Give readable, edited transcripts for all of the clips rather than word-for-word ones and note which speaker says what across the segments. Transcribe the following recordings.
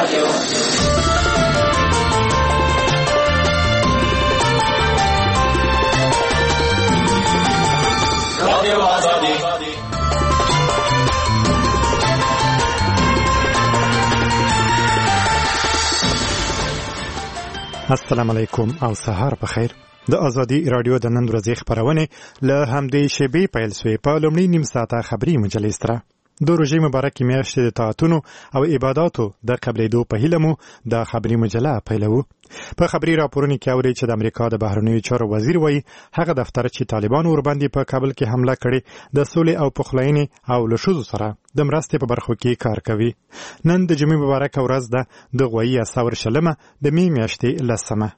Speaker 1: السلام علیکم او سهار په خیر. د ازادي رادیو د نن ورځې خبرونه له همدې شیبې پیل شوې. په لومړي نیم ساعته خبري مجلې سره د روژې مبارکې میاشتې د طاعتونو او عباداتو د قبلېدو په هیله مو د خبري مجله پیلوو. په خبري راپورونو کې اوري چې د امریکا د بهرنیو چارو وزیر وایي هغه دفتر چې طالبانو ورباندې په کابل کې حمله کړې د سولې او پخلاینې او له ښځو سره د مرستې په برخو کې کار کوي. نن د جمعې مبارکه ورځ ده د غویي اساور شلمه د می میاشتې 10.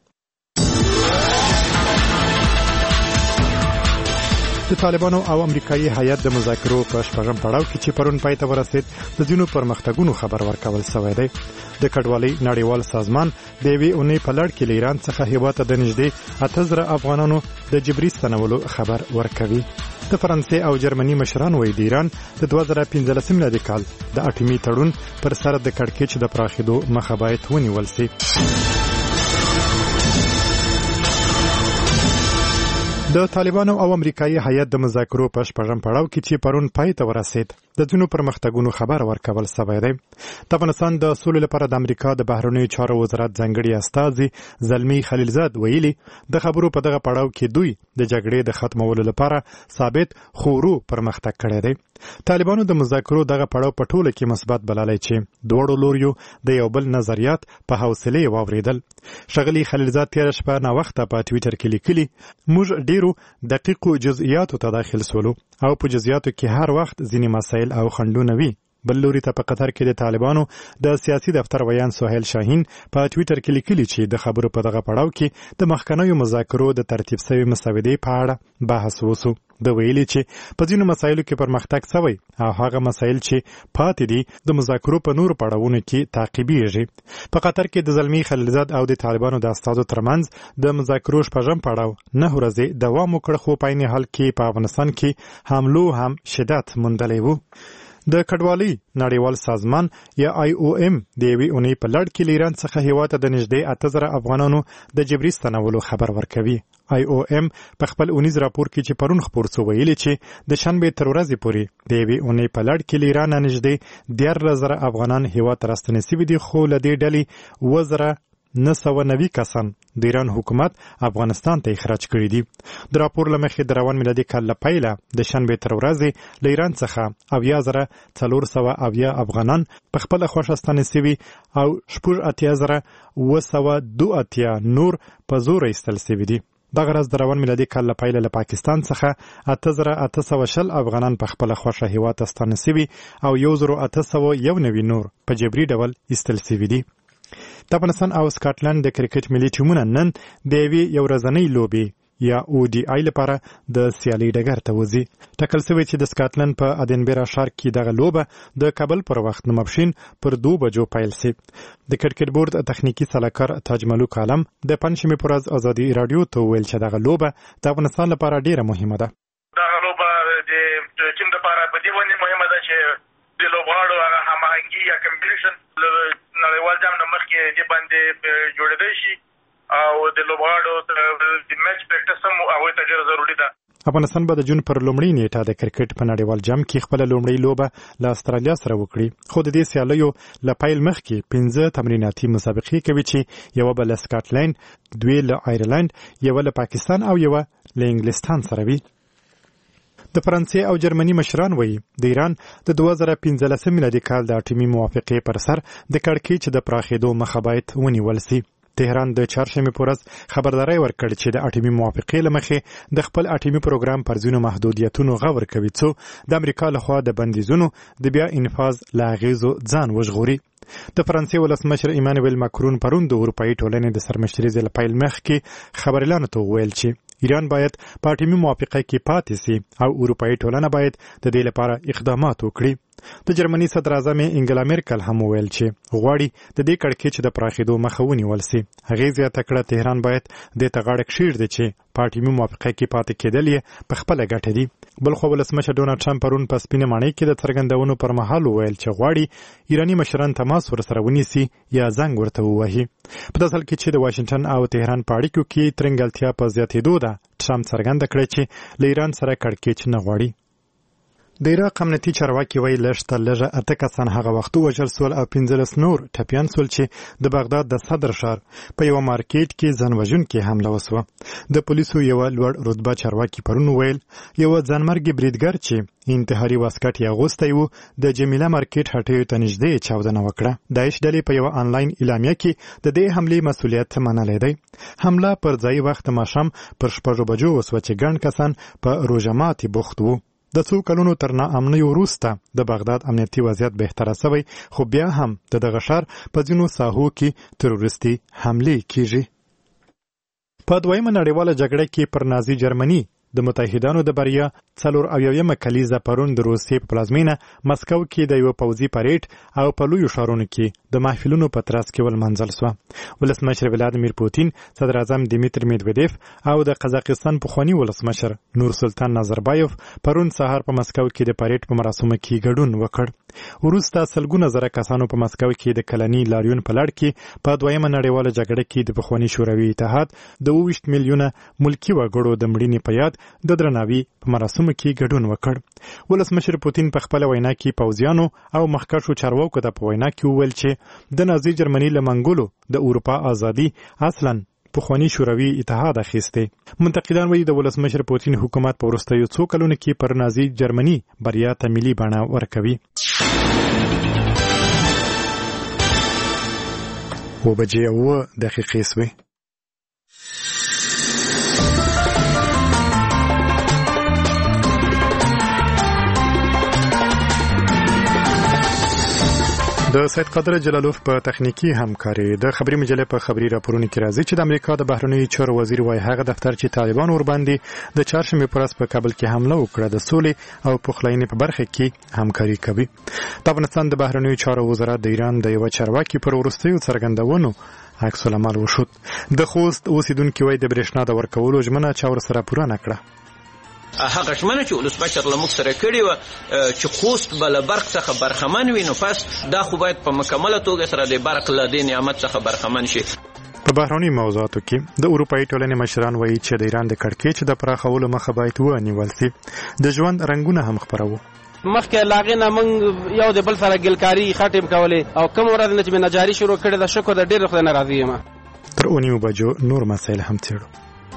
Speaker 1: د طالبانو او امریکایي هیئت د مذاکرو په شپږم پړاو کې چې پرون پای ته ورسید د ځینو پرمختګونو خبر ورکول شوی دی. د کډوالۍ نړیوال سازمان د یوې اونۍ په لړ کې له ایران څخه هیواد ته د نږدې 8000 افغانانو د جبري ستنولو خبر ورکوي. د فرانسې او جرمني مشران وایي د ایران د 2015 میلادي کال د اټومي تړون پر سر د کړکېچ د پراخېدو مخه باید ونیول شي. د طالبانو او امریکایي هیئت د مذاکرو په شپږم پړاو کې چې پرون پای ته ورسید د ځینو پرمختګونو خبر ورکول شوی دی. د افغانستان د سولې لپاره د امریکا د بهرنیو چارو وزارت ځانګړي استازي زلمی خلیلزاد ویلي د خبرو په دغه پړاو کې دوی د جګړې د ختمولو لپاره ثابت خورو پرمختګ کړی دی. طالبانو د مذاکرو دغه پړاو په ټوله کې مثبت بللی چې دواړو لوریو د یو بل نظریات په حوصلې واوریدل. ښاغلي خلیلزاد تېره شپه ناوخته په ټویټر کې لیکلي موږ ډیرو دقیقو جزئیاتو ته داخل سولو او په جزئیاتو کې هر وخت ځینې مسایل او خنډونه وي. بل لوري ته په قطر کې د طالبانو د سیاسي دفتر ویان سهیل شاهین په ټویټر کې لیکلي چې د خبرو په دغه پړاو کې د مخکنیو مذاکرو د ترتیب شوي مسودې په اړه بحث وشو. د ویلي چې په ځینو مسایلو کې پرمختګ شوی او هغه مسایل چې پاتې دي د مذاکرو په نورو پړاوونو کې تعقیبیږي. په قطر کې د زلمی خلیلزاد او د طالبانو د استازو ترمنځ د مذاکرو شپږم پړاو 9 ورځې دوام وکړ خو په عین حال کې په افغانستان کې حملو هم شدت موندلی و. د کډوالۍ نړیوال سازمان یا IOM د یوې اونۍ په لړ کې له ایران څخه هیواد ته د نږدې 8000 افغانانو د جبري ستنولو خبر ورکوي. IOM په خپل اونیز راپور کې چې پرون خپور شو ویلي چې د شنبې تر ورځې پورې د یوې اونۍ په لړ کې له ایران نږدې 14000 افغانان هیواد ته راستنې شوي دي خو له دې ډلې 990 کسان د ایران حکومت افغانستان ته اخراج کړي دي. د راپور له مخې د روان میلادي کال له پیله د شنبې تر ورځې له ایران څخه 70470 افغانان په خپله خوښه ستنې شوي او 88782 نور په زور ایستل شوي دي. دغه ورځ د روان میلادي کال له پیله له پاکستان څخه 8820 افغانان په خپله خوښه هیواد ته ستانه شوي او 1891 نور په جبري ډول ایستل شوي دي. د افغانستان او سکاټلند د کرکټ ملي ټیمونه نن د یوې یو ورځنۍ لوبې یا ODI لپاره د سیالۍ ډګر ته وځي. ټاکل شوی چې د سکاټلند په ادینبرا ښار کې دغه لوبه د کابل پر وخت د ماپښین پر 2 بجو پیل شي. د کرکټ بورډ تخنیکی سلاکار تاج ملوک عالم د پنځمې پر ورځ ازادي رادیو ته ویل چې دغه لوبه د افغانستان لپاره ډیره مهمه ده.
Speaker 2: دغه لوبه د ټیم لپاره په دې باندې مهمه ده چې د لوبغاړو هغه هماهنګي یا کمپټیشن نړیوال جام نه مخکې دې باندې جوړېدای شي او د لوبغاړو د میچ پریکټس هم هغوی ته ډېره ضروري ده.
Speaker 1: افغانستان به د جون پر لومړۍ نیټه د کرکټ په نړیوال جام کې خپله لومړۍ لوبه له استرالیا سره وکړي خو د دې سیالیو له پیل مخکې 15 تمریناتي مسابقې کوي چې یوه به له سکاټلند، 2 له آیرلند، یوه له پاکستان او یوه له انګلستان سره وي. د فرانسې او جرمني مشران وایي د ایران د 2015 میلادي کال د اټومي موافقې پر سر د کړکېچ د پراخېدو مخه باید ونیول شي. تهران د چهارشنبې په ورځ خبرداری ورکړ چې د اټومي موافقې له مخې د خپل اټومي پروګرام پر ځینو محدودیتونو غور کوي څو د امریکا لخوا د بندیزونو د بیا انفاذ له اغېزو ځان وژغوري. د فرانسې ولسمشر ایمانویل ماکرون پرون د اروپایي ټولنې د سرمشرۍ له پیل مخکې خبریالانو ته وویل چې ایران باید په اټومي موافقه کې پاتې شي او اروپایي ټولنه باید د دې لپاره اقدامات وکړي. د جرمني صدر اعظم انګلا میرکل هم وویل چې غواړي د دې کړکېچ د پراخېدو مخه ونیول سي. هغې زیاته کړه تهران باید دې ته غاړه کښېږدي چې په اټومي موافقه کې پاتې کېدل یې په خپله ګټه دي. بلخوا ولسمشر ډونالډ ټرمپ پرون په سپینه ماڼۍ کې د څرګندونو پر مهال وویل چې غواړي ایراني مشران تماس ورسره ونیسي یا زنګ ورته ووهي. په داسې حال کې چې د واشنګټن او تهران په اړیکو کې ترنګلتیا په زیاتېدو ده، ټرمپ څرګنده کړه چې له ایران سره کړکېچ نه غواړي. د عراق امنیتي چارواکي وایي لږ تر لږه 8 کسان هغه وخت ووژل سول او 15 نور ټپیان سول چې د بغداد د صدر ښار په یوه مارکیټ کې ځانوژونکې حمله وسوه. د پولیسو یوه لوړ رتبه چارواکي پرون ویل یوه ځانمرګي بریدګر چې انتحاري واسکټ یې اغوستی و د جمیله مارکیټ هټیو ته نږدې چاودنه وکړه. داعش ډلې په یوه آنلاین اعلامیه کې د دې حملې مسؤلیت منلی دی. حمله پر ځایي وخت ماښام پر 6 بجو وسوه چې ګڼ کسان په روژه ماتي بوخت وو. د څو کلونو تر ناامنۍ وروسته د بغداد امنیتي وضعیت بهتره شوی، خو بیا هم د دغه ښار په ځینو ساحو کې تروریستي حملې کیږي. په دویمه نړیواله جګړه کې پر نازي جرمني د متحدانو د بریا 44مه کلیزه پرون د روسیې په پلازمینه مسکو کې د یو پوځي پریډ او په لویو ښارونو کې د محفلونو په ترڅ کې ولمانځل شوه. ولسمشر ولادیمیر پوتین، صدر اعظم دیمیتر میدویدیف او د قزاقستان پخواني ولسمشر نور سلطان نظربایف پرون سهار په مسکو کې د پریډ په مراسمو کې ګډون وکړ. وروسته سلګونه زره کسانو په مسکو کې د کلني لاریون په لړ کې په دویمه نړیواله جګړه کې د پخواني شوروي اتحاد د 20 میلیونه ملکي وګړو د مړینې په یاد د درناوي په مراسمو کې ګډون وکړ. ولسمشر پوتین په خپله وینا کې پوځیانو او مخکښو چارواکو ته په وینا کې وویل چې د نازي جرمني له منګولو د اروپا ازادي اصلاً پخواني شوروي اتحاد اخیستی. منتقدان وایي د ولسمشر پوتین حکومت په وروستیو څو کلونو کې پر نازي جرمني بریا ته ملي بڼه ورکوي. 7:09 سوې. د سید قادر جلالوف په تخنیکی همکاري د خبري مجلې په خبري راپورونو کې راځي چې د امریکا د بهرنیو چارو وزیر وايي هغه دفتر چې طالبان ور باندې د چهارشنبه پر ورځ په کابل کې حمله وکړه د سولې او پخلاینې په برخه کې همکاري کوي. د افغانستان د بهرنیو چارو وزارت د ایران د یو چارواکي پر وروستیو څرګندونو عکس العمل وشود. د خوست اوسیدونکو وایي د برېښنا د ورکولو ژمنه چا ورسره پوره نه کړه.
Speaker 3: هغه ژمنه چې ولسمشر له موږ سره کړې وه چې خوست به له برق څخه برخمن وي، نو پس دا خو باید په مکمله توګه سره د برق له دې نعمت څخه برخمن شي.
Speaker 1: په بهرني موضوعاتو کې د اروپایي ټولنې مشران وایي چې د ایران د کړکېچ د پراخولو مخه باید ونیول شي. د ژوند رنګونه هم خپروو.
Speaker 4: مخکې لاغې نه موږ یو د بل سره ګلکاري خټې کولې او کوم ورځ نه چې مې نجاري شروع کړې ده، شکر د ډېر خدای نه راضي یم.
Speaker 1: تر 9 بجو نور مسایل هم څېړو.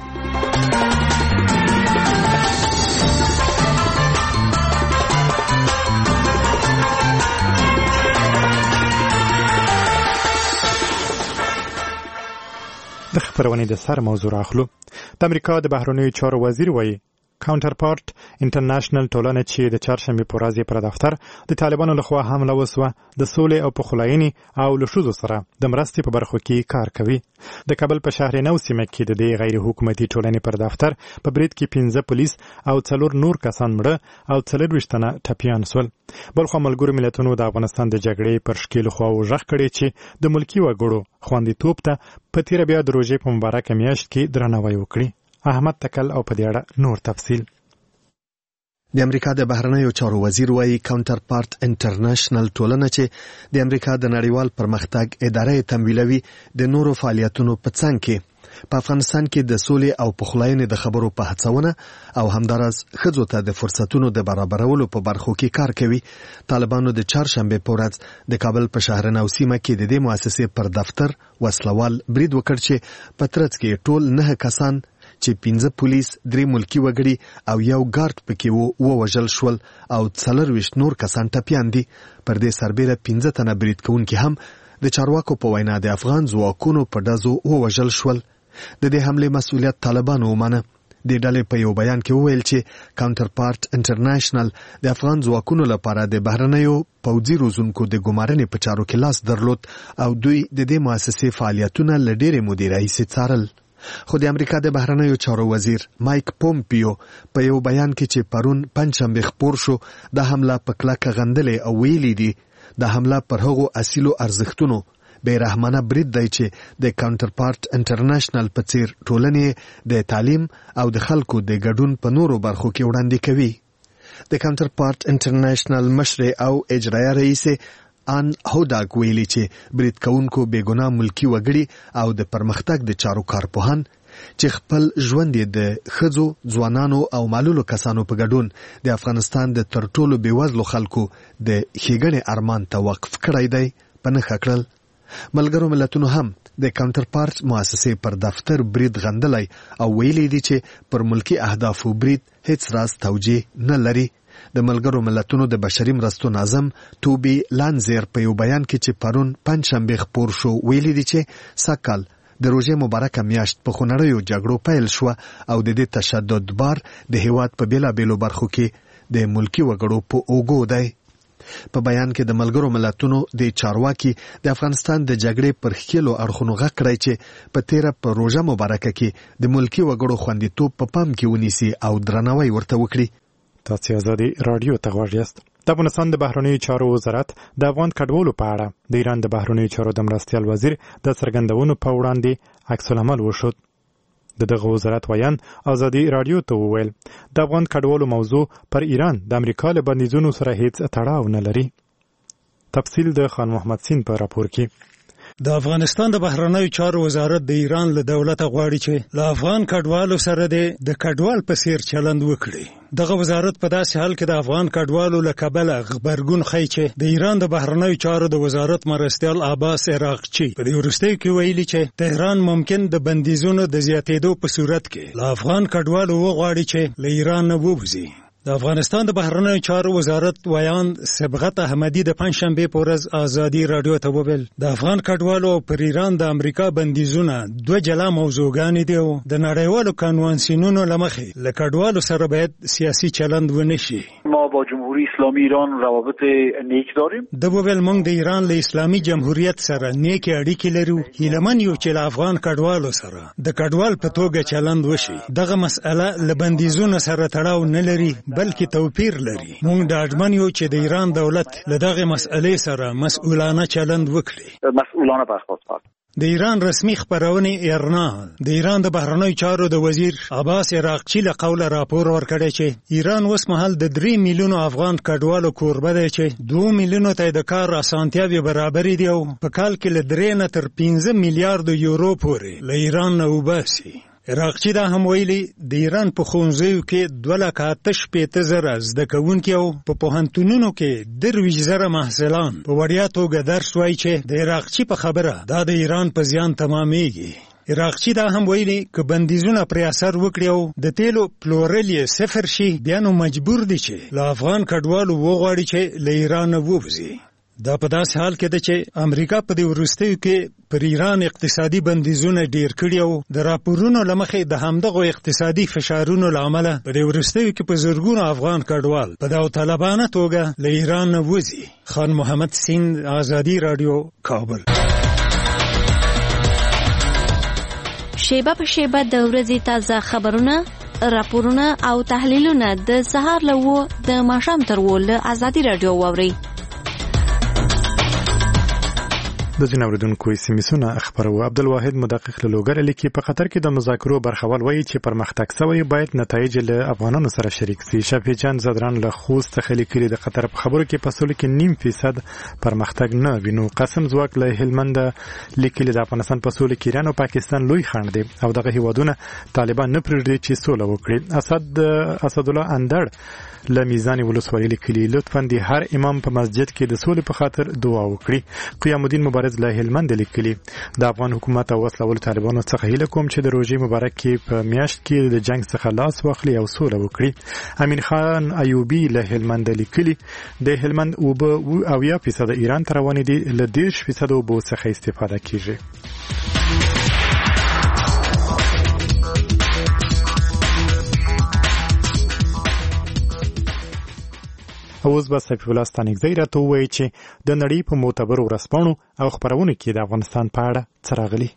Speaker 1: د خبرونې د سر موضوع راخلو. د امریکا د بهرنیو چارو وزیر وایي کاونټر پارت انټرنیشنل ټولنه چې د چهارشنبه په ورځ پر دفتر د طالبانو لخوا حمله وسوه د سولې او پخلاینې او له ښځو سره د مرستې په برخو کې کار کوي. د کابل په شهر نو سیمه کې د دې غیر حکومتي ټولنې پر دفتر په برید کې 15 پولیس او 4 نور کسان مړه او 24 تنه ټپیان سول. بلخو ملګرو ملتونو د افغانستان د جګړې پر شکیل خو وژغ کړي چې د ملکی وګړو خوندیتوب ته په تیر بیا د روزې په مبارکه میاشت کې درناوی وکړي. احمد تکل او په دې اړه نور تفصیل.
Speaker 5: د امریکا د بهرنیو چارو وزیر وايي کاونټر پارت انټرنیشنل ټولنه چې د امریکا د نړیوال پرمختګ ادارې تمویلوي د نورو فعالیتونو په څنګ کې په افغانستان کې د سولې او پخلاینې د خبرو په هڅونه او همدارس ښځو ته د فرصتونو د برابرولو په برخو کې کار کوي. طالبانو د چهارشنبه په ورځ د کابل په شهر نو سیمه کې د دې مؤسسې پر دفتر وسلوال برید وکړ چې په ترڅ کې ټول 9 کسان چې 15 پولیس، 3 ملکی وګړي او یو ګارد پکې ووژل شول او 24 نور کسان ټپیان دي. پر دې سربېره 15 تنه برید کوونکي هم د چارواکو په وینا د افغان ځواکونو په ډزو ووژل شول. د دې حملې مسؤلیت طالبانو ومنه. د ډلې په یو بیان کې وویل چې کاونټر پارت انټرنیشنل د افغان ځواکونو لپاره د بهرنیو پوځي روزونکو د ګمارنې په چارو کې لاس درلود او دوی د دې مؤسسې فعالیتونه له ډېرې مودې راهیسې څارل. خو د امریکا د بهرنیو چارو وزیر مایک پومپیو په یو بیان کې چې پرون پنځشنبه خپور شو د حمله په کلکه غندلې او ویلي دي د حمله پر هغو اصیلو ارزښتونو بیرحمانه برید دی چې د کاونټر پارت انټرنیشنل په څیر ټولنې د تعلیم او د خلکو د ګډون په نورو برخو کې وړاندې کوي. د کاونټر پارت انټرنیشنل مشر او اجرایه رئیس ان هوداګ ویلي چې برید کوونکو بېګناه ملکی وګړي او د پرمختګ د چارو کارپوهان چې خپل ژوند د ښځو، ځوانانو او معلولو کسانو په ګډون د افغانستان د تر ټولو بېوزلو خلکو د ښېګڼې ارمان ته وقف کړی دی په نښه کړل. ملګرو ملتونو هم د کاونټر پارت مؤسسې پر دفتر برید غندلی او ویلي دي چې پر ملکی اهدافو برید هیڅ راز توجیه نه لري. د ملګرو ملتونو د بشري مرستو ناظم توبی لانزیر په یو بیان کې چې پرون پنځشنبه خپور شو ویلي دي چې سږکال د روژې مبارکه میاشت په خونړیو جګړو پیل شوه او د دې تشدد بار د هیواد په بېلابېلو برخو کې د ملکي وګړو په اوږو دی. په بیان کې د ملګرو ملتونو د چارواکي د افغانستان د جګړې پر ښکېلو اړخونو غږ کړی چې په تیره په روژه مبارکه کې د ملکي وګړو خوندیتوب په پام کې ونیسي او درناوی ورته وکړي.
Speaker 1: تاسو ازادي رادیو ته غوږ یاست. د افغانستان د بهرنیو چارو وزارت د افغان کډوالو په اړه د ایران د بهرنیو چارو د مرستیال وزیر د څرګندونو په وړاندې عکس العمل وښود. دغه وزارت ویان ازادي رادیو ته وویل د افغان کډوالو موضوع پر ایران د امریکا له بندیزونو سره هیڅ تړاو نه لري. تفصیل د خان محمد سین په راپور کې.
Speaker 6: د افغانستان د بهرنیو چارو وزارت د ایران له دولته غواړي چې له افغان کډوالو سره د کډوال په څیر چلند وکړي. دغه وزارت په داسې حال کې د افغان کډوالو له کبله غبرګون ښیي چې د ایران د بهرنیو چارو د وزارت مرستیال عباس عراقچي په دې وروستیو کې ویلي چې تهران ممکن د بندیزونو د زیاتېدو په صورت کې له افغان کډوالو وغواړي چې له ایران نه ووځي. د افغانستان د بهرنیو چارو وزارت ویان صبغت احمدي د پنځشنبه په ورځ ازادي رادیو ته وویل د افغان کډوالو پر ایران د امریکا بندیزونه دوه جلا موضوعګانې دي او د نړیوالو کنوانسیونونو له مخې له کډوالو سره باید سیاسي چلند ونه شي.
Speaker 7: ما با جمهوری اسلامی ایران روابط نیک داریم.
Speaker 6: د وویل موږ د ایران له اسلامي جمهوریت سره نیک اړیکې لرو. هیلمن یو چې له افغان کډوالو سره د کډوال په توګه چلند وشي. دغه مسأله له بندیزونو سره تړاو نه لري بلکې توپیر لري. موږ ډاډمن یو چې د ایران دولت له دغه مسئلې سره مسؤلانه چلند وکړي.
Speaker 7: مسؤلانه برخورد وکړي.
Speaker 6: د ایران رسمي خبرونه ایرنا د ایران د بهرنیو چارو د وزیر عباس عراقچي له قوله راپور ورکړی چې ایران اوس مهال د 3 میلیونو افغان کډوالو کوربه دی چې 2 میلیونو ته د کار اسانتیاوې برابرې دي او په کال کې له 3 نه تر 15 میلیارډ یورو پورې له ایران نه وباسي. عراقچي دا هم ویلي د ایران په ښوونځیو کې 2,850,000 زده کوونکي او په پوهنتونونو کې 23,000 محصلان په وړیا توګه درس وایي چې د عراقچي په خبره دا د ایران په زیان تمامیږي. عراقچي دا هم ویلي که بندیزونه پرې اثر وکړي او د تیلو پلورل یې صفر شي بیا نو مجبور دي چې له افغان کډوالو وغواړي چې له ایران ووځي. دا په داسې حال کې ده چې امریکا په دې وروستیو کې پر ایران اقتصادي بندیزونه ډیر کړي او د راپورونو له مخې د همدغو اقتصادي فشارونو له امله په دې وروستیو کې په زرګونو افغان کډوال په داوطلبانه توګه له ایران نه وځي. خان محمد سین، ازادي رادیو، کابل.
Speaker 8: شیبه په شیبه د ورځې تازه خبرونه، راپورونه او تحلیلونه د سهار له 9 د ماښام تر 10 له ازادي رادیو واورئ.
Speaker 1: د ځینو اوریدونکو سیمسونه خبرو عبدالواحد مدقق له لوګر لیکي په قطر کې د مذاکرو برخوال وایي چې پرمختګ سوی باید نتایج له افغانانو سره شریک شي. شفیع جان زدران له خوست څخه لیکلي د قطر په خبرو کې په سلو کې 0.5% پرمختګ نه وینو. قاسم زواک له هلمند لیکلي د افغانستان په سلو کې ایران او پاکستان لوی خنډ دي او دغه هیوادونه طالبان نه پرېږدي چې سوله وکړي. اسد الله اندړ له میزان ولسوالۍ لیکلي لطفاً د هر امام په مسجد کې د سولې په خاطر دعا وکړي. قیام الدین مبارز له هلمند لیکلي د افغان حکومت او وسلوال طالبانو څخه هیله کوم چې د روژې مبارک کې په میاشت کې د جنگ څخه لاس واخلي او سوله وکړي. امین خان ایوبی له هلمند لیکلي د هلمند اوبه 80% ایران ته روانې دي، له 10% اوبو څخه استفاده کیږي. اوس به سیف الله ستانکزی راته ووایي چې د نړۍ په معتبرو ورځپاڼو او خپرونو کې د افغانستان په اړه څه راغلي.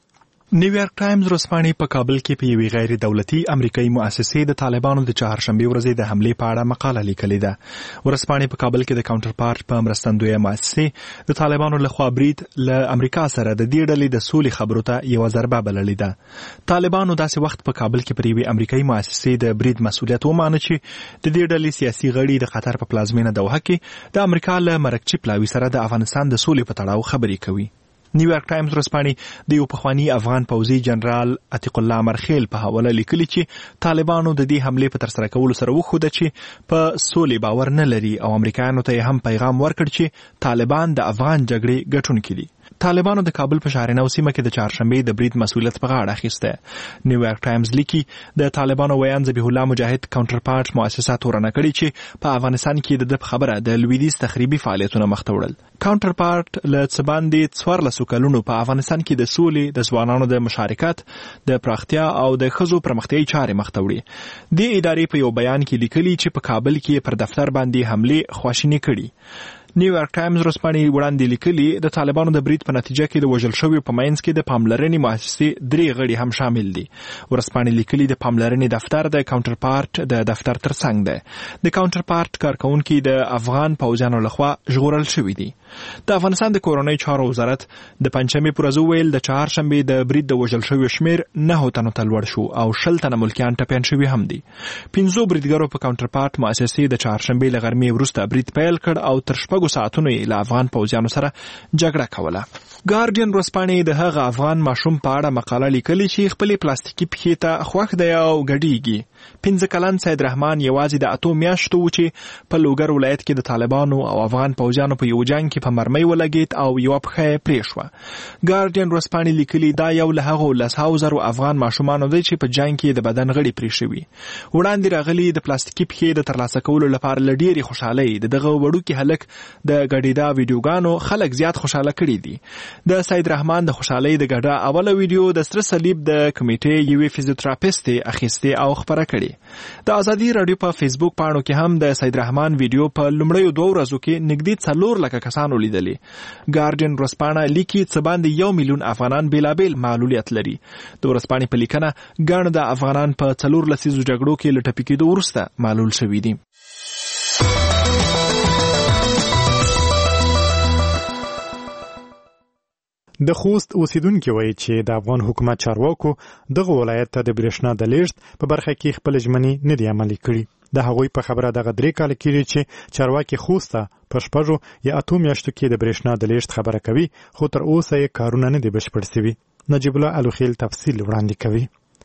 Speaker 9: نیویارک ټایمز ورځپاڼې په کابل کې په یوې غیر دولتي امریکایي مؤسسې د طالبانو د چهارشنبې ورځې د حملې په اړه مقاله لیکلې ده. ورځپاڼې په کابل کې د کاونټر پارت په مرستندویه مؤسسې د طالبانو لخوا برید له امریکا سره د دې ډلې د سولې خبرو ته یوه ضربه بللې ده. طالبانو داسې وخت په کابل کې پر یوې امریکایي مؤسسې د برید مسؤلیت ومانه چې د دې ډلې سیاسي غړي د قطر په پلازمینه دوحه کې د امریکا له مرکچي پلاوي سره د افغانستان د سولې په تړاو خبرې کوي. نیویارک ټایمز ورځپاڼې د یو پخواني افغان پوځي جنرال عتیق الله مرخیل په حواله لیکلي چې طالبانو د دې حملې په ترسره کولو سره وښوده چې په سولې باور نه لري او امریکایانو ته یې هم پیغام ورکړ چې طالبان د افغان جګړې ګټونکي دي. طالبانو د کابل په شهرنو سیمه کې د چهارشنبې د برید مسؤلیت په غاړه اخیسته. نیویارک ټایمز لیکي د طالبانو ویان ذبیح الله مجاهد کاونټر پارت مؤسسه تورنه کړې چې په افغانستان کې د خبره د لویدیځ تخریبي فعالیتونو مخ ته وړل. کاونټر پارت له څه باندې 14 کلونو په افغانستان کې د سولې، د ځوانانو د مشارکت، د پراختیا او د ښځو پرمختیایي چارې مخ ته وړي. د ادارې په یو بیان کې لیکلي چې په کابل کې پر دفتر باندې حملې خواشیني کړي. نیویارک ټایمز ورځپاڼې وړاندې لیکلي د طالبانو د برید په نتیجه کې د وژل شویو په منځ کې د پاملرنې مؤسسې 3 غړي هم شامل دي. ورځپاڼې لیکلي د پاملرنې دفتر د کاونټر پارت د دفتر ترڅنګ ده. د کاونټر پارت کارکونکي د افغان پوځیانو لخوا ژغورل شوي دي. د افغانستان د کورنۍ چارو وزارت د پنځمې پر ورځ ویل د چهارشنبې د برید د وژل شویو شمیر 9 تنو ته لوړ شو او 10 تنه ملکیان ټپیان شوي هم دي. 15 بریدګرو په کاونټر پارت مؤسسې د چهارشنبې له غرمې وروسته برید پیل کړ او تر 6 ساعتونو یې له افغان پوځیانو سره جګړه کوله. ګارډین ورځپاڼې د هغه افغان ماشوم په اړه مقاله لیکلې چې خپلې پلاستیکي پښې ته خوښ دی او ګډیږي. 15 کلن سید رحمان یوازې د 8 میاشتو و چې په لوګر ولایت کې د طالبانو او افغان پوځیانو په یو جنگ کې په مرمۍ ولګېد او یوه پښه یې پرې شوه. ګارډین ورځپاڼې لیکلي دا یو له هغو 10,000 افغان ماشومانو دی چې په جنگ کې د بدن غړي پرې شوي. وړاندې راغلي د پلاستیکي پښې د ترلاسه کولو لپاره له ډېرې خوشحالۍ د دغه وړوکي هلک د ګډېدا ویډیوګانو خلک زیات خوشحاله کړي دي. د سید رحمان د خوشحالۍ د ګډا اوله ویډیو د سره صلیب د کمیټې یوې فزیوتراپیست اخیستې او خپره کړې. د ازادي راډیو په فیسبوک پاڼو کې هم د سید رحمان ویډیو په لومړیو 2 ورځو کې نږدې 4 لکه کسانو لیدلې. ګارډین ورځپاڼه لیکي څه باندې 1 میلیون افغانان بېلابېل معلولیت لري. د ورځپاڼې په لیکنه ګڼ د افغانان په 4 لسیزو جګړو کې له ټپي کېدو وروسته معلول شوي دي.
Speaker 1: د خوست اوسیدونکو وایي چې د افغان حکومت چارواکو دغه ولایت ته د برېښنا د لیږد په برخه کې خپل ژمنې نه دي عملي کړي. د هغوی په خبره دغه 3 کاله کېږي چې چارواکي خوست ته په 6 یا 8 میاشتو کې د برېښنا د لیږد خبره کوي، خو تر اوسه یې کارونه نه دي بشپړ شوي. نجیب الله الوخیل تفصیل وړاندې کوي.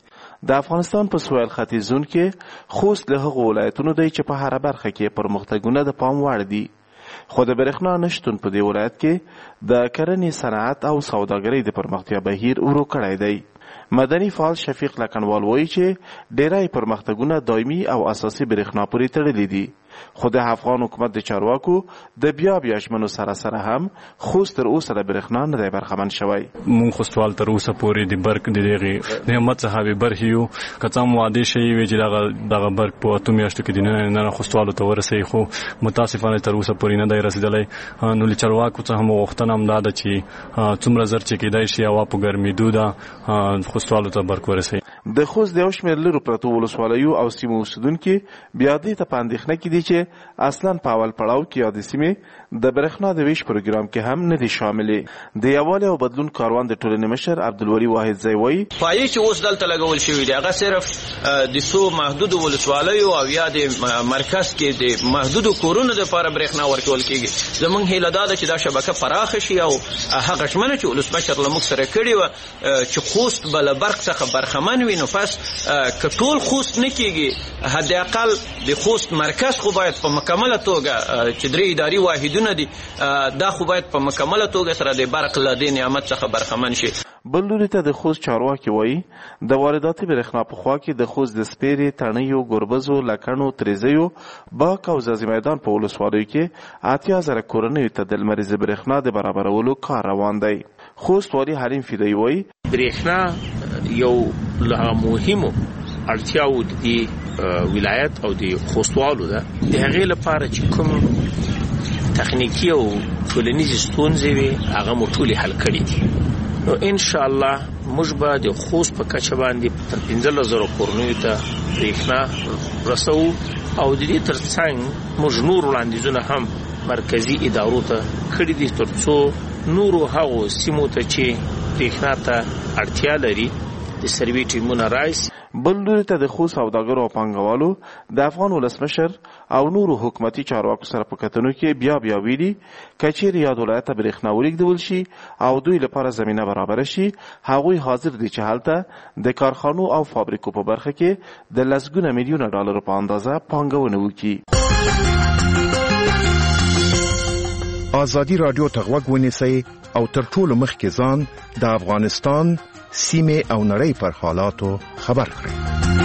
Speaker 10: د افغانستان په سویل ختیځ زون کې خوست له هغو ولایتونو دی چې په هره برخه کې پرمختګونه د پام وړ دي. خو د برېښنا نشتون په دې ولایت کې د کرنې، صنعت او سوداګرۍ د پرمختیا بهیر ورو کړی دی. مدني فعال شفیق لکنوال وایي چې ډیری پرمختګونه دایمي او اساسي برېښنا پورې تړلي دي. خو د افغان حکومت د چارواکو د بیا ژمنو سره سره هم خوست تر اوسه د برېښنا نه دی برخمن شوی.
Speaker 11: مونږ خوستوال تر اوسه پورې د برق د دغې نعمت څخه به برخې یو. که څه هم وعدې شوي وي چې دغه برق په 8 میاشتو کې د نه خوستوالو ته ورسوي، خو متاسفانه تر اوسه پورې نه دی رسېدلی. نو له چارواکو څخه هم غوښتنه هم دا ده چې څومره زر چې کېدای شي هوا په ګرمېدو ده خوستوالو ته برق ورسوي.
Speaker 10: د خوست د یو شمېر لرو پرتو ولسوالیو او سیمو اوسېدونکي بیا دې ته په اندېښنه کې دي چې اصلا په اول پړاو کې یادې سیمې د برېښنا د ویش پروګرام کې هم نه دي شاملې. د یووالي او بدلون کاروان د ټولنې مشر عبدالوري واحد ځای وایي
Speaker 3: پایې چې اوس دلته لګول شوي دي هغه صرف د څو محدودو ولسوالیو او یا د مرکز کې د محدودو کورونو دپاره برېښنا ورکول کېږي. زموږ هیله دا ده چې دا شبکه پراخه شي او هغه ژمنه چې ولسمشر له موږ سره کړې وه چې خوست به له برق څخه برخمن وي، نو پس که ټول خوست نه کېږي حداقل د خوست مرکز خو باید په مکمله توګه چې 3 اداري واحدونه دي دا خو باید په مکمله توګه سره د برق له دې نعمت څخه برخمن شي.
Speaker 10: بل لوري ته د خوست چارواکي وایي د وارداتي برېښنا په خوا کې د خوست د سپیرې، تڼیو، ګربزو، لکڼو، تریزیو، باک او ځاځي میدان په ولسوالیو کې 80,000 کورنیو ته د لمریزې برېښنا د برابرولو کار روان دی. خوست والي حلیم فدایي وایي
Speaker 12: برېښنا یو له مهمو اړتیاو د ولایت او د خوستوالو ده. د هغې لپاره چې کوم تخنیکي او ټولنیزې ستونزې وي هغه مو ټولې حل کړي دي. نو ان شاء الله موږ به د خوست په کچه باندې تر 15,000 کورنیو ته برېښنا رسو او د دې ترڅنګ موږ نور وړاندیزونه هم مرکزی ادارو ته کړي دي ترڅو نورو هغو سیمو ته چې برېښنا ته اړتیا لري د سروي ټیمونه راشي.
Speaker 10: بل لوري ته د خوست سوداګرو او پانګوالو د افغان ولسمشر او نورو حکومتي چارواکو سره په کتنو کې بیا ویلي کچېرې یاد ولایت ته برېښنا ولېږدول شي او دوی لپاره زمینه برابره شي، هغوی حاضر دي چې هلته د کارخانو او فابریکو په برخه کې د لسګونه میلیونه ډالرو په اندازه پانګونه وکړي.
Speaker 13: آزادي رادیو ته غوږ ونیسئ او تر ټولو مخکې ځان د افغانستان سیمې او نړۍ پر حالاتو خبر کړئ.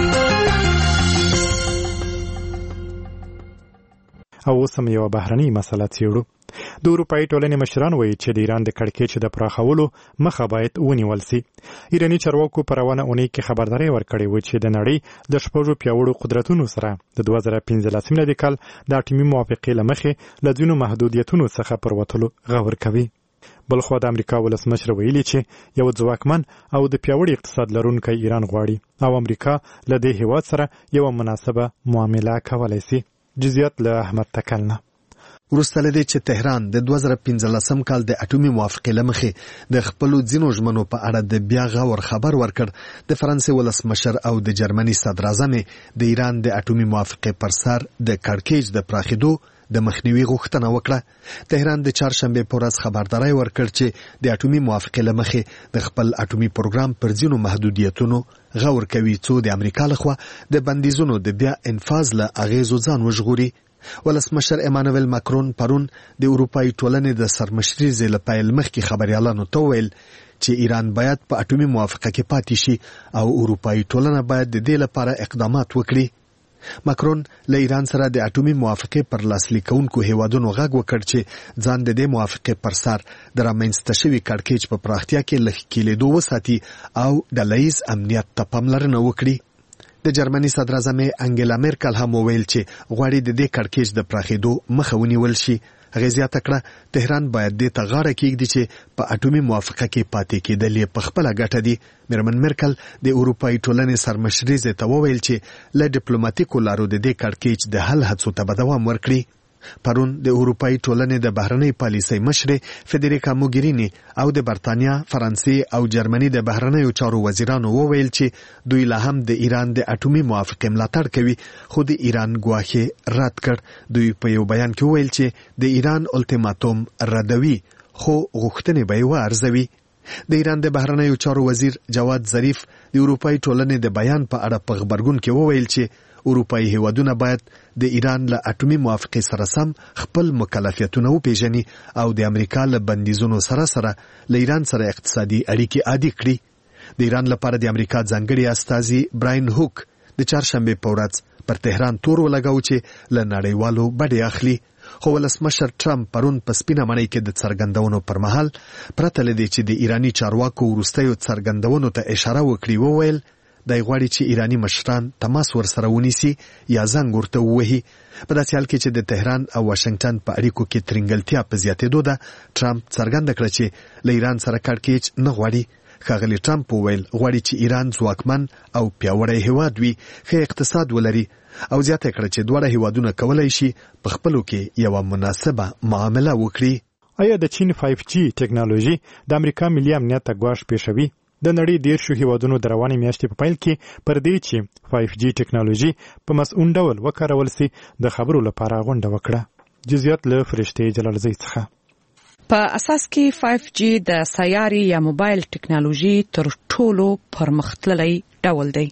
Speaker 1: او اوس هم یوه بهرنۍ مسله څېړو. د اروپایي ټولنې مشران وایي چې د ایران د کړکېچ د پراخولو مخه باید ونیول سي. ایراني چارواکو په روانه اونۍ کې خبرداری ورکړې وه چې د نړۍ د 6 پیاوړو قدرتونو سره د 2015 میلادي کال د اټومي موافقې له مخې له ځینو محدودیتونو څخه پر وتلو غور کوي. بلخوا د امریکا ولسمشر ویلي چې یو ځواکمن او د پیاوړي اقتصاد لرونکی ایران غواړي او امریکا له دې هیواد سره یو مناسبه معامله کولی سي. جزئیات له احمد تکلنه.
Speaker 5: وروسته له دې چې تهران د 2015 کال د اټومي موافقې له مخې د خپلو ځینو ژمنو په اړه د بیا غور خبر ورکړ، د فرانسې ولسمشر او د جرمني صدراعظم د ایران د اټومي موافقې پر سر د کړکېچ د پراخېدو د مخنیوي غوښتنه وکړه. تهران د چهارشنبې په ورځ خبرداری ورکړ چې د اټومي موافقې له مخې د خپل اټومي پروګرام پر ځینو محدودیتونو غور کوي څو د امریکا لخوا د بندیزونو د بیا انفاذ له اغیزو ځان وژغوري. ولسمشر ایمانوئل ماکرون پرون د اروپایي ټولنې د سرمشرۍ له پیل مخکې خبریالانو ته وویل چې ایران باید په اټومي موافقه کې پاتې شي او اروپایي ټولنه باید د دې لپاره اقدامات وکړي. ماکرون له ایران سره د اټومي موافقې پر لاسلیک کوونکو هیوادونو غږ وکړ چې ځان د دې موافقې پر سر د رامنځته شوي کړکېچ په پراختیا کې له ښکېلېدو وساتي او ډلهییز امنیت ته پاملرنه وکړي. د جرمني صدراعظم انګیلا میرکل هم وویل چې غواړي د دې کړکېچ د پراخېدو مخه ونیول شي. هغې زیاته کړه تهران باید دې ته غاړه کېږدي چې په اټومي موافقه کې پاتې کېدل یې په خپله ګټه دي. میرمن میرکل د اروپایي ټولنې سرمشرۍ ته وویل چې له ډیپلوماتیکو لارو د دې کړکېچ د حل هڅو ته به دوام ورکړي. پرون د اروپایي ټولنې د بهرنۍ پالیسۍ مشرې فدریکا موګرینی او د برتانیا، فرانسې او جرمني د بهرنیو چارو وزیرانو وویل چې دوی لا هم د ایران د اټومي موافقې ملاتړ کوي، خو د ایران ګواښ رد کړ. دوی په یو بیان کې وویل چې د ایران الټیماټوم ردوي خو غوښتنې به یې وارزوي. د ایران د بهرنیو چارو وزیر جواد ظریف د اروپایي ټولنې د بیان په اړه په غبرګون کې وویل چې اروپایي هیوادونه باید د ایران له اټومي موافقې سره سم خپل مکلفیتونه وپیژني او د امریکا له بندیزونو سره له ایران سره اقتصادي اړیکې عادي کړي. د ایران لپاره د امریکا ځانګړي استازي براین هوک د چهارشنبې په ورځ پر تهران تور ولګاو چې له نړیوالو بډې اخلي. خو ولسمشر ټرمپ پرون په سپینه ماڼۍ کې د څرګندونو پر مهال پرته له دې چې د ایراني چارواکو وروستیو څرګندونو ته اشاره وکړي وویل دی غواړي چې ایراني مشران تماس ورسره ونیسي یا زنګ ورته ووهي. په داسې حال کې چې د تهران او واشنګټن په اړیکو کې ترنګلتیا په زیاتېدو ده، ټرمپ څرګنده کړه چې له ایران سره کړکېچ نه غواړي. ښاغلي ټرمپ وویل غواړي چې ایران ځواکمن او پیاوړی هیواد وي، ښه اقتصاد ولري او زیاته کړه چې دواړه هیوادونه کولی شي په خپلو کې یوه مناسبه معامله وکړي.
Speaker 1: آیا د چین 5G ټکنالوژي د امریکا ملي امنیت ته ګواښ پیښوي؟ د نړۍ 10 هیوادونو د روانې میاشتې په پیل کې پر دې چې 5G ټکنالوژي په مسؤل ډول وکارول سي د خبرو لپاره غونډه وکړه. جزئیات له فرشتې جلالزی څخه.
Speaker 14: په اساس کې 5G د سیاري یا موبایل ټکنالوژي تر ټولو پرمختللی ډول دی.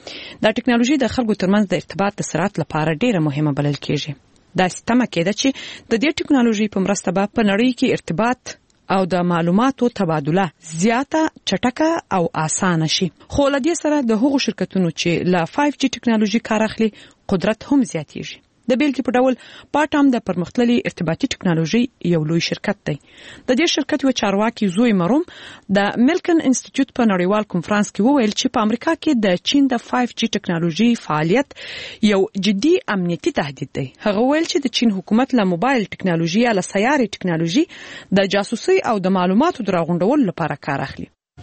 Speaker 14: دا ټکنالوژي د خلکو ترمنځ د ارتباط د سرعت لپاره ډیره مهمه بلل کېږي. دا ستمه کېده چې د دې ټکنالوژي په مرسته به په نړۍ کې ارتباط او د معلوماتو تبادله زیاته چټکه او اسانه شي. خو له دې سره د هغو شرکتونو چې له 5G ټکنالوژي کار اخلي قدرت هم زیاتېږي. د بیلګې په ډول پاټام د پرمختللي ارتباطي ټکنالوژي یو لوی شرکت دی. د دې شرکت یو چارواکي زوی مروم د ملکن انسټیټیوټ په نړیوال کنفرانس کې وویل چې په امریکا کې د چین د 5G ټکنالوژي فعالیت یو جدي امنیتي تهدید دی. هغه وویل چې د چین حکومت له موبایل ټکنالوژي یا له سیاري ټکنالوژي د جاسوسي او د معلوماتو د راغونډولو لپاره کار اخلي.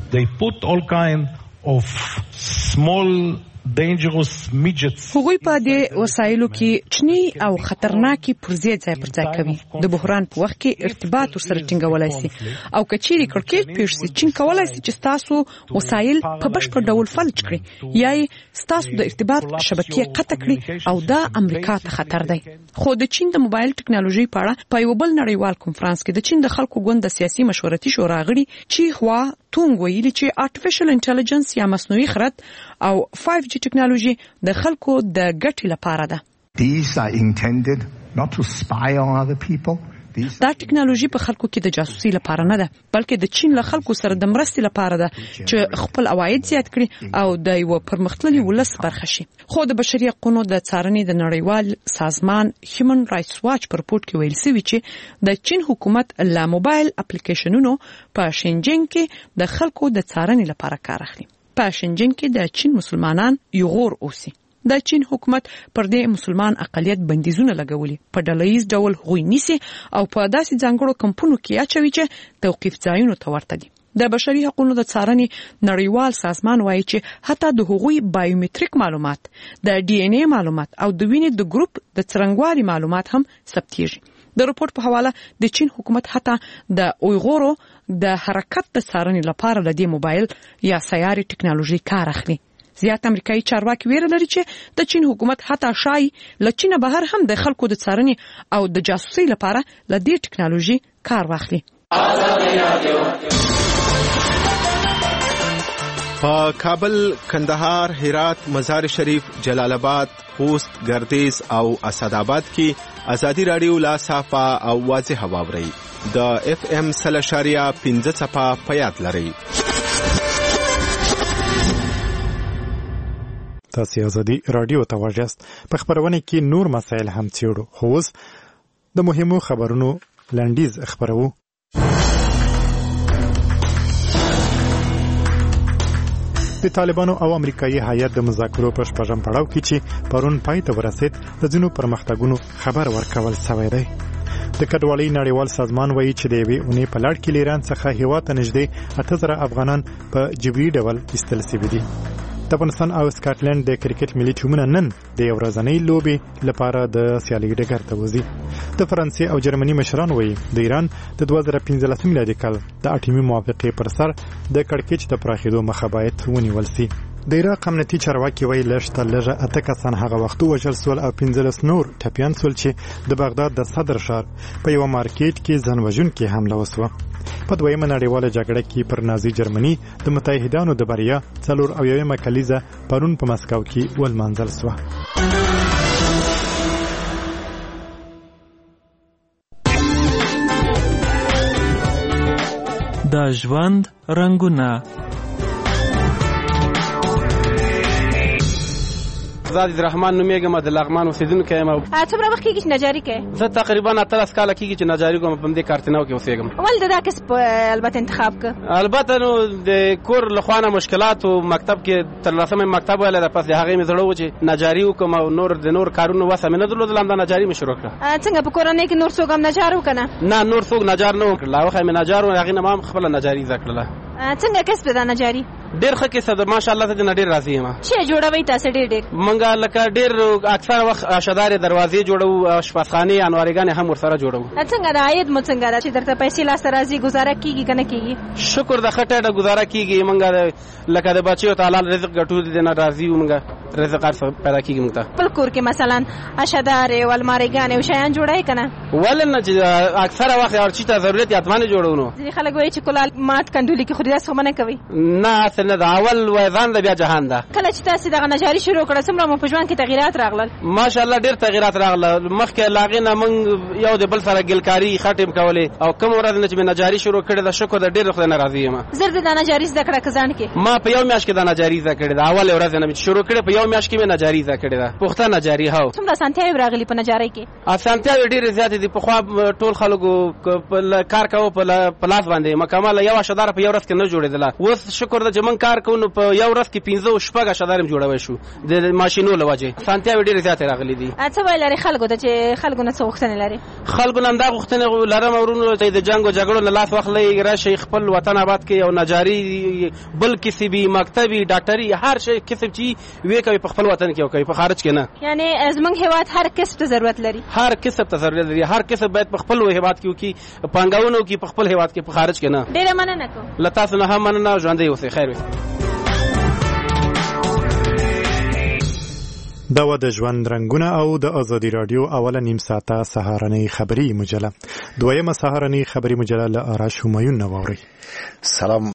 Speaker 15: they put all kind of small dangerous midgets.
Speaker 14: هغوی په دې وسایلو کې چني او خطرناکي پرزې ځای پر ځای کوي. د بحران په وخت کې ارتباط ورسره ټینګولای شي او کچيري کړکېټ پیښ شي چې کولای شي چې تاسو وسایل په بشپړ ډول فلج کړي یا تاسو د ارتباط شبکې قطع کړي او دا امریکا ته خطر دی. خو د چین د موبایل ټکنالوژي په اړه په یو بل نړیوال کنفرانس کې د چین د خلکو ګوند د سیاسي مشورتي شورا غړي چې هوا تونګ ویلي چې artificial intelligence یا مصنوعي خرد او 5G ټکنالوژي د خلکو د ګټې لپاره ده.
Speaker 16: These are intended not to spy on other people.
Speaker 14: دا ټکنالوژي په خلکو کې د جاسوسي لپاره نه ده بلکې د چین له خلکو سره د مرستې لپاره ده چې خپل عواید زیات کړي او د یو پرمختللي ولس برخه شي. خو د بشري حقوقو د څارنې د نړیوال سازمان هیومن رائټس واچ په رپورت کې ویل شوی چې د چین حکومت له موبایل اپلیکیشنونو په شینجینګ کې د خلکو د څارنې لپاره کار اخلي. په شینجینګ کې د چین مسلمانان یغور اوسي. د چین حکومت پر دې مسلمان اقلیت بندیزونه لګولي په ډلهیز ډول هغوی نیسي او په داسې ځانګړو کمپونو کې اچوي چې توقیف ځایونو ته ورته دي. د بشري حقوقو د څارنې نړیوال سازمان وایي چې حتی د هغوی بایومټریک معلومات د ډي ان اے معلومات او د وینې د ګروپ د څرنګوالي معلومات هم ثبتېږي. د رپورت په حواله د چین حکومت حتی د اویغورو د حرکت د څارنې لپاره د دې موبایل یا سیاري ټکنالوژي کار اخلي. زیات امریکایي چارواکي ویره لري چې د چین حکومت حتی شای له چین بهر هم د خلکو د څارنې او د جاسوسي لپاره له دې ټکنالوژي کار واخلي.
Speaker 17: په کابل، کندهار، هرات، مزار شریف، جلال آباد، خوست، گردیز او اسداباد کې ازادي رادیو لا صافه او واضح واوري. د اف ام 0.15 صفه په یاد لري.
Speaker 1: تاسو ازادي رادیو ته ورجاست. په خبرونه کې نور مسایل هم څېړو خو اوس د مهمو خبرونو لنډیز خبرو. د طالبانو او امریکایي هیئت د مذاکرو په شپږم پړاو کې چې پرون پای ته ورسید د ځینو پرمختګونو خبر ورکول شوی دی. د کډوالۍ نړیوال سازمان وایي چې د یوې اونۍ په لړ کې له ایران څخه هیواد ته نږدې 8000 افغانان په جبري ډول ایستل شوي دي. د افغانستان او سکاټلند د کرکټ ملي ټیمونه نن د یو ورځنۍ لوبې لپاره د سیالۍ ډګر ته وځي. د فرانسې او جرمني مشران وایي د ایران د 2015 میلادي کال د اټومي موافقې پر سر د کړکېچ د پراخېدو مخه باید ونیول شي. د عراق امنیتي چارواکي وایي لږ تر لږه 8 کسان هغه وخت وژل شول او 15 نور ټپیان شول چې د بغداد د صدر ښار په یو مارکیټ کې ځانوژونکې حمله وشوه. په دویمه نړیواله جګړه کې پر نازي جرمني د متحدانو د بریا 4 کلیزه پرون په مسکو کې ولمانځل شوه.
Speaker 18: د ژوند رنگونه.
Speaker 4: زاد الرحمن نومېږم، د لغمان اوسېدونکی یم.
Speaker 19: څومره وخت کېږي چې نجاري کوې؟
Speaker 4: زه تقریبا 18 کاله کېږي چې نجاري کوم. په همدې کارتناو کې اوسېږم.
Speaker 19: ولې د دا کسب البته انتخاب کړ؟
Speaker 4: البته نو د کور له خوا نه مشکلات او مکتب کې تر لسمه مکتب ویلی ده، پس د هغې مې زړه و چې نجاري وکړم او نور کارونو وسه مې نه درلودله، همدا نجاري مې شروع کړه.
Speaker 19: څنګه په کورنۍ کې نور څوک هم نجار و که نه؟
Speaker 4: نه، نور څوک نجار نه و کړل. هغه مې نجار و، هغې نه ما هم خپله نجاري زده کړله.
Speaker 19: څنګه کسب ده نجاري؟
Speaker 4: ډېر ښه کیسه ده ماشاءالله. ته نه ډېر راضي یم.
Speaker 19: چې جوړوئ تاسو ډېر؟
Speaker 4: موږ لکه ډېر اکثر وخت اشدارې دروازې جوړو، اشپزخانې، انوارګانې هم ورسره جوړو.
Speaker 19: څنګه د عاید مو څنګه ده چې درته پیسې لاسته راځي؟ ګزاره کېږي که نه کېږي؟
Speaker 4: شکر د ښه ټیټه ګزاره کېږي. موږ لکه د بچیو ته حلال رزق ګټو دي نه راضي یو. موږ رزق هر څه پیدا کېږي موږ ته.
Speaker 19: خپل کور کې مثلا اشدارې او المارۍ او شیان جوړوئ که نه؟
Speaker 4: ولې نه، چې اکثره وخت هر چي ته ضرورت یې حتما جوړو. نو
Speaker 19: ځینې خلک وایي چې کلال مات کنډولي کې خوري، داسې خو نه کوي؟
Speaker 4: نه، اصل نه ده. اول وایزان ده بیا جهان ده.
Speaker 19: کله چې تاسې دغه نجاري شروع کړه څومره مو په ژوند کې تغیرات راغلل؟
Speaker 4: ماشاءالله ډېر تغیرات راغله. مخکې له هغې نه موږ یو د بل سره ګلکاري خټې کولې او کوم ورځ نه چې مې نجاري شروع کړې ده شکر د ډېر خدای نه راضي یم.
Speaker 19: زر د نجاري زده کړه که ځان کې؟
Speaker 4: ما په یو میاشت کې د نجاري زده کړې ده. اول ورځ نه مې شروع کړې په یو میاشت کې مې نجاري زده کړې ده، پخته نجاري. هو
Speaker 19: څومره اسانتیاوې راغلي په نجارۍ کې؟
Speaker 4: اسانتیاوې ډېرې زیاتې دي. پخوا ټول خلکو کار کوو په لاس باندې، مکمله یو اشداره په یو ورځ کې نه جوړېدله. اوس شکر ده چې من کار کوو نو په یو ورځ کې 15 شپږ اشدارم جوړوي شو د ماشینو لوجه سانتیاوي ډېر زیات راغلي دي.
Speaker 19: څه ویل لري خلکو ته چې خلکو نه څه غوښتنې لري؟
Speaker 4: خلکو نه دا غوښتنې لرم ورونو چې د جنگ او جګړو نه لاس واخلي راشي خپل وطن آباد کې او نجاری بل کسبي مکتبي ډاکټري هر شي کسب چی وی کوي په خپل وطن کې او کوي په خارج کې نه.
Speaker 19: یعنی زمونږ هیواد هر کسب ته ضرورت لري.
Speaker 4: هر کسب ته ضرورت لري. هر کسب باید په خپل هیواد کې وکي پانګاونو کې په خپل هیواد کې په خارج کې نه.
Speaker 19: ډیره مننه کوم.
Speaker 4: لتاسو نه هم مننه ژوندۍ اوسئ. خیر وي.
Speaker 1: دا و د ژوند رنګونه او د ازادي رادیو اوله نیم ساعته سهارنۍ خبری مجله. دویمه سهارنۍ خبری مجله له آرش همایون نو واوري.
Speaker 20: سلام